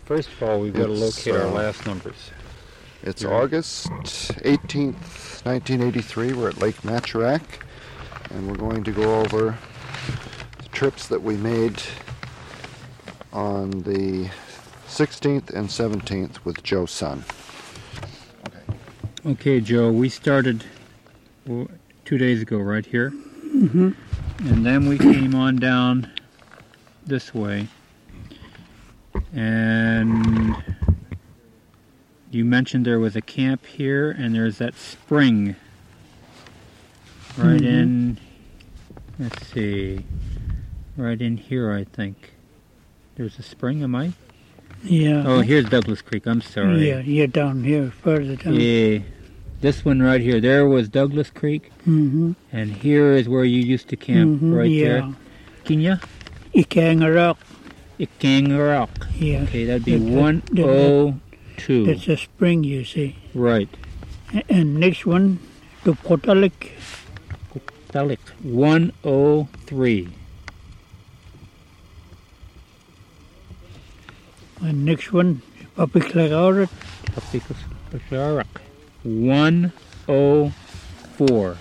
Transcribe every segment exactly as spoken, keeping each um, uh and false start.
First of all, we've got to It's, locate our uh, last numbers. It's Yeah. August eighteenth, nineteen eighty-three. We're at Lake Matarac, and we're going to go over the trips that we made on the sixteenth and seventeenth with Joe Sun. Okay, Joe, we started well, two days ago right here. Mm-hmm. And then we came on down this way. And you mentioned there was a camp here, and there's that spring right Mhm. in, let's see, right in here, I think. There's a spring, am I? Yeah. Oh, here's Douglas Creek, I'm sorry. Yeah, yeah, down here, further down. Yeah, this one right here. There was Douglas Creek, Mm-hmm. and here is where you used to camp, Mhm, right yeah. there. Kinya? Ikangarock. Ikangarock. Yeah. Okay, that'd be That- that- one that- oh two. That's a spring, you see. Right. A- And next one, to Potalik. Talik. one oh three. And next one, Papiklagarat. Papiklagarak. one oh four.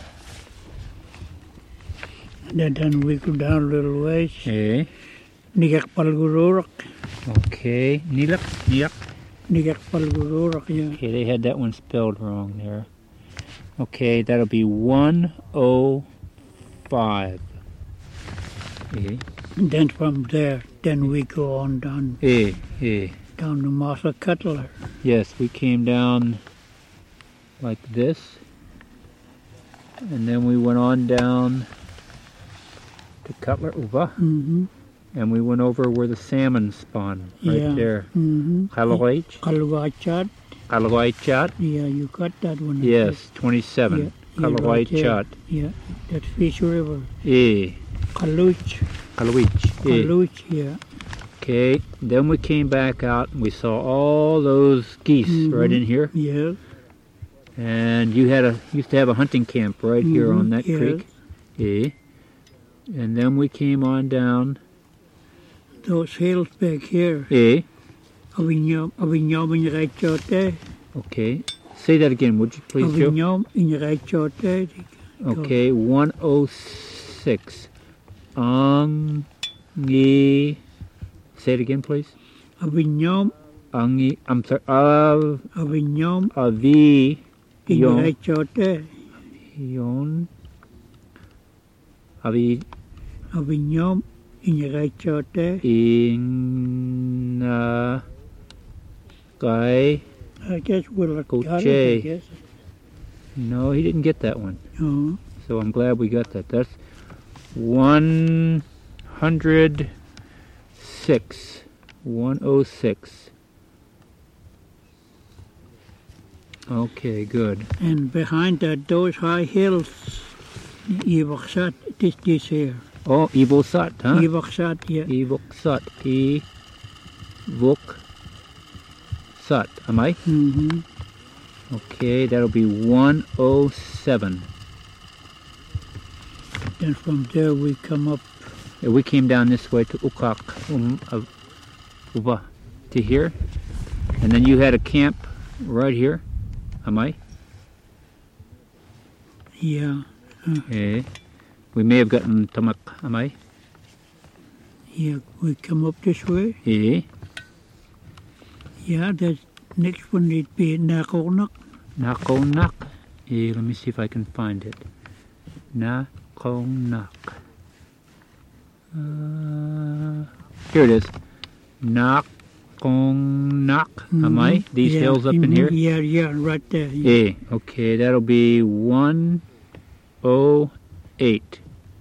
Then, then we go down a little ways. Okay. Nigak Palgurorak. Okay. Nilak. Nilak. Nigak Palgurorak, yeah. Okay, they had that one spelled wrong there. Okay, that'll be one oh five. Okay. And then from there, then we go on down, Eh, eh. down to Massa Cutler. Yes, we came down like this, and then we went on down to Cutler Uva, Mm-hmm. and we went over where the salmon spawn, right Yeah. there. Mm-hmm. Kalawait, Kalwachat. Kalawait Chat, Yeah, you got that one. I yes, guess. twenty-seven. Yeah, yeah, right Kalawait there. Chat, Yeah, that's Fish River. eh. Kaluch. Kalawich, eh. Kaluch, yeah. Okay, then we came back out and we saw all those geese right Mhm. in here. Yeah. And you had a used to have a hunting camp right here on Mhm, that yes. creek. Yeah. And then we came on down. Those hills back here. Eh. Avignon, Avignon in your right shot there. Okay. Say that again, would you please, Joe? Avignon in your right shot there. Okay, one oh six. Angi. Say it again, please. Avignon, Angi. I'm sorry. Av. Avignon Avi. in your Yon. right shot there. Yon. Avi. Avignon in your right shot there. In. Uh, Guy. I guess we'll got it, I Coche. guess. No, he didn't get that one. Oh, So I'm glad we got that. That's one hundred six. one oh six. Okay, good. and behind that, those high hills, Ivaksat, this, this here. Oh, Evosat, huh? Ivaksat, yeah. Evoksat. Evok Sat. Am I? Mm-hmm. Okay, that'll be one oh seven. Then from there we come up. Yeah, we came down this way to Ukak, um, uh, Uva, to here. And then you had a camp right here. Am I? Yeah, Eh. We may have gotten Tamak. Am I? yeah, we come up this way. Eh. Yeah, the next one would be Nakonak. Nakonak. Eh, let me see if I can find it. Nakonak. Uh, here it is. Nakonak. Am I? Mhm. These Yeah, hills up in mhm, here? Yeah, yeah, right there. Yeah. Eh. Okay, that'll be one oh eight.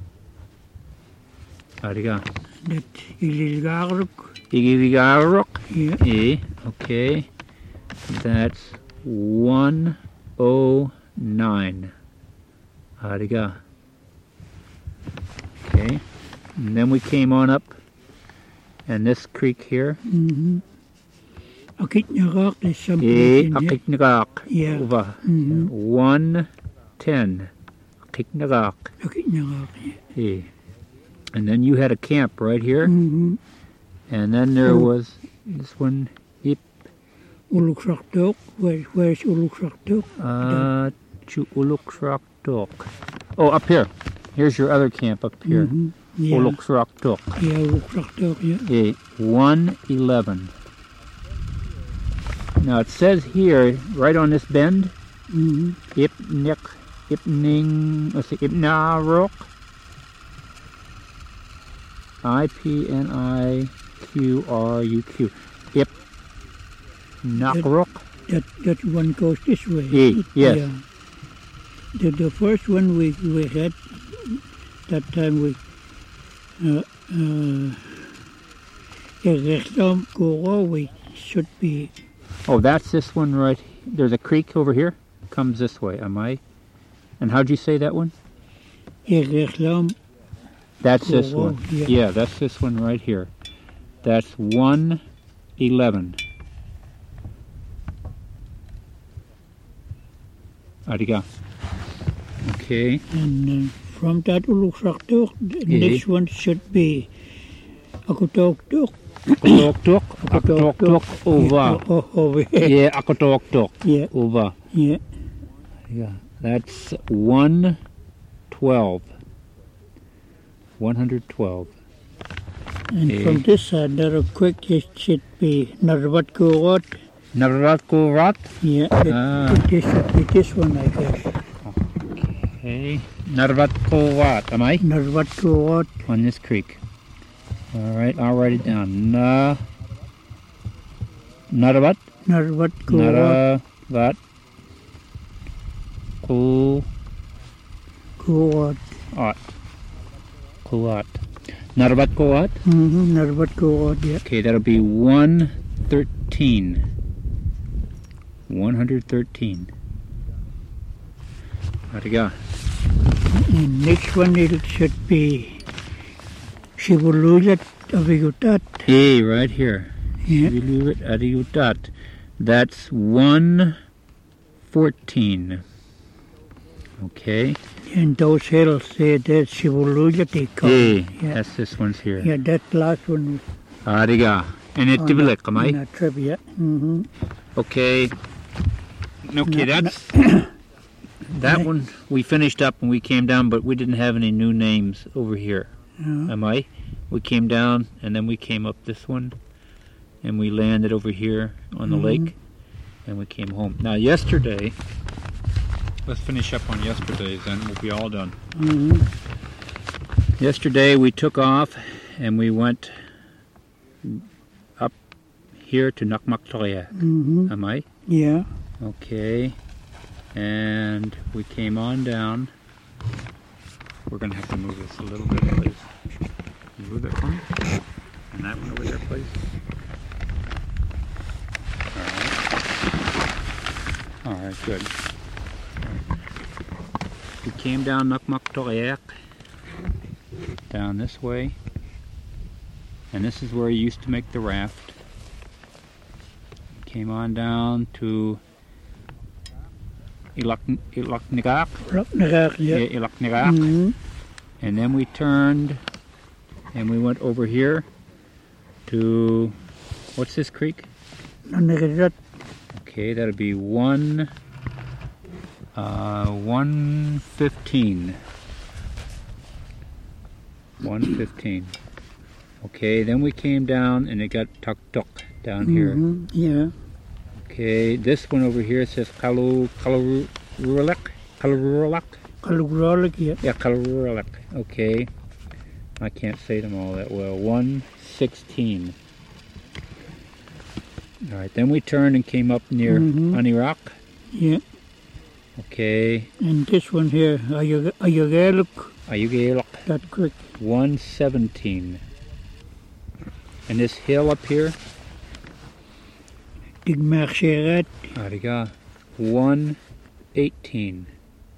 Ariga. That Ililgaruk. Igigarok. Yeah, Eh. Okay. That's one oh nine. Ariga. Okay. And then we came on up, and this creek here. mm-hmm. Akitnarak is something. Eh. in there. Akiknagak. Yeah. Uva. Mm-hmm. one ten. Akiknagak. Akitnarak, yeah. Eh. And then you had a camp right here, Mm-hmm. and then there Oh. was this one Ulukraktok. Where, where's Ulukraktok? Uh, to Uluksraktok. Oh, up here. Here's your other camp up here. Mhm. Yeah. Uluksraktok. Yeah, Ulukraktok, yeah. Okay, one eleven. Now it says here, right on this bend, Mm-hmm. Ipnik, Ipning, let's see, Ipnarok. I P N I Q R U Q. Ipnakrok. That, that one goes this way. Yeah, yes. Yeah. The, the first one we, we had, that time we, uh, uh, yeah, rechtstom Goro, we should be, Oh, that's this one right. There's a creek over here. Comes this way, am I? And how'd you say that one? yeah, rechtstom That's this Goro, one. yeah. Yeah, that's this one right here. That's one eleven. Adiga. Okay. And uh, from that Ulukraktok, the Yeah. next one should be Akutoktok. Tok tok, tok tok, over. Oh, over here. Yeah, akotok tok, Yeah, over. yeah. Yeah, that's one twelve. One hundred twelve. And Okay. from this side, another quick, it should be Narvat Gorot. Naratko rat. Yeah, it, Ah. it, this should be this one, I guess. Okay. Narvatko rat, am I? Narvat Gorot. On this creek. All right, I'll write it down. Na. Naravat. Narvat Gorot. Naravat. Ku. Gorot. Ot. Kuat. Naravat kuat. Mm-hmm, Narvat Gorot, yeah. Okay, that'll be one thirteen. One hundred thirteen. How'd it go? And next one, it should be Shivulujat Avigutat. Hey, right here. Yeah. Shivilurit Adiutat. That's one fourteen. Okay. And those hills, they, that's Shivulujat, they call Hey, it. Yeah. that's this one's here. Yeah, that last one. Adiga. And it on developed, that- am on I? that trip, yeah. Mm-hmm. Okay. Okay, No, that's that Okay. one we finished up and we came down, but we didn't have any new names over here. Yeah. Am I? We came down and then we came up this one and we landed over here on the Mhm. lake and we came home. Now yesterday, let's finish up on yesterday's and we'll be all done. Mm-hmm. Yesterday we took off and we went up here to Nakmaktoria. Mm-hmm. Am I? Yeah. Okay. And we came on down. We're going to have to move this a little bit, please. Can you move that for me? And that one over there, please. All right. All right, good. We came down Nakmaktoria, down this way. And this is where you used to make the raft. Came on down to Ilak- Ilaknigak, Raknagak, yeah. yeah, Ilaknigak, Mm-hmm. and then we turned and we went over here to, what's this creek? Nanagirat. Okay, that'll be one, uh, one fifteen. One fifteen. Okay, then we came down and it got tuk tuk down here. Mm-hmm. Yeah. Okay, this one over here says Kalu Kalurulak. Kalurulak? Kalugralik, yeah. Yeah, Kalurulak. Okay. I can't say them all that well. one sixteen. Alright, then we turned and came up near Mhm. Anirak. Yeah. Okay. And this one here, Ayagaluk, Ayugelak. that creek. one seventeen. And this hill up here, Digmarsherat. Ariga, one eighteen.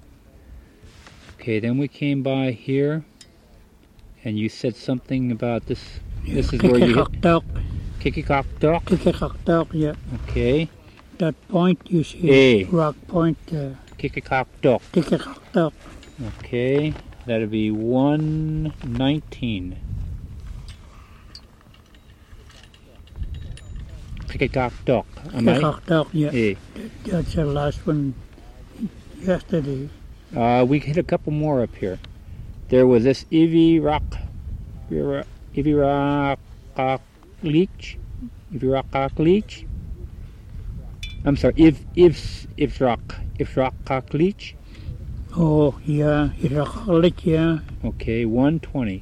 Okay, then we came by here, and you said something about this. This is where you hit Kikakaktak. Kikikaktok. Kikakaktak, yeah. Okay, That point you see, Eh. rock point, uh, Kikikaktok. Kikakaktak. Okay, that'll be one nineteen. Kikikaktok. Am I? Kikaktok, yeah. Eh. That's the last one yesterday. Uh, we hit a couple more up here. There was this Ivy Rock, Ivy Rock Leech, Ivy Rock Leech. I'm sorry, If If If Rock If Rock Leech. Oh, yeah, Irakalik, yeah. Okay, one twenty.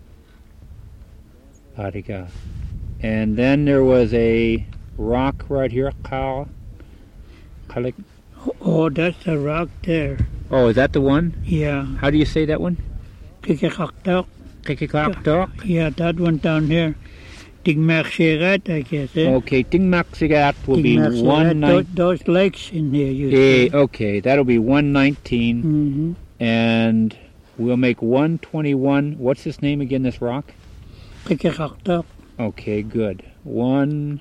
Adiga. And then there was a rock right here, Kal. Kalik. Oh, that's the rock there. Oh, is that the one? Yeah. How do you say that one? Kikaktok. Kikikaktok? Yeah, that one down here. Tingmaxirat, I guess, eh? Okay, Tingmaxigat will be Tingmaxirat, one those, nine. those lakes in here, you Eh, see. okay, that'll be one nineteen, Mm-hmm. and we'll make one twenty-one. What's this name again, this rock? Kikaktok. Okay, good. one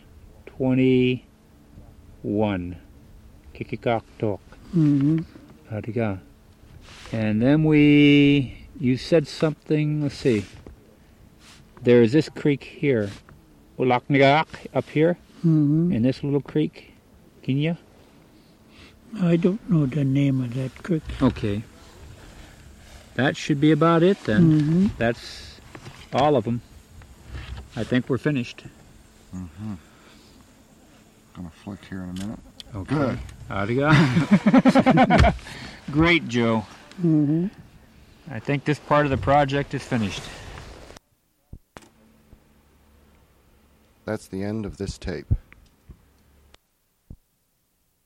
twenty-one. Kikikaktok. Mm-hmm. Adiga. And then we, you said something, let's see. There's this creek here. Ulaknagak up here, Mm-hmm. in this little creek. Can you? I don't know the name of that creek. Okay. That should be about it then. Mm-hmm. That's all of them. I think we're finished. Mm-hmm. Gonna flick here in a minute. Okay. Good. Adiga. Great, Joe. Mm-hmm. I think this part of the project is finished. That's the end of this tape.